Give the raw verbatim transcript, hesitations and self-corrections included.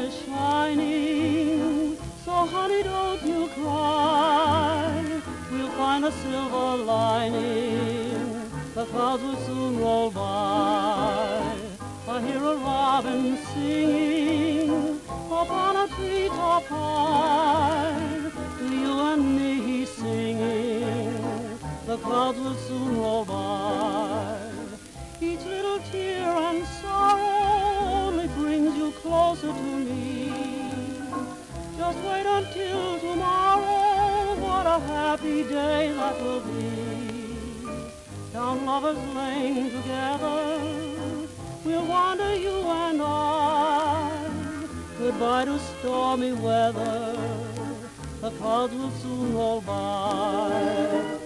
is shining, so honey, don't you cry. We'll find a silver lining, the clouds will soon roll by. I hear a robin singing upon a treetop high. To you and me he's singing, the clouds will soon roll by. Each little tear and sorrow only brings you closer to me. Just wait until tomorrow, what a happy day that will be. Down Lover's Lane together, we'll wander you and I. Goodbye to stormy weather, the clouds will soon roll by.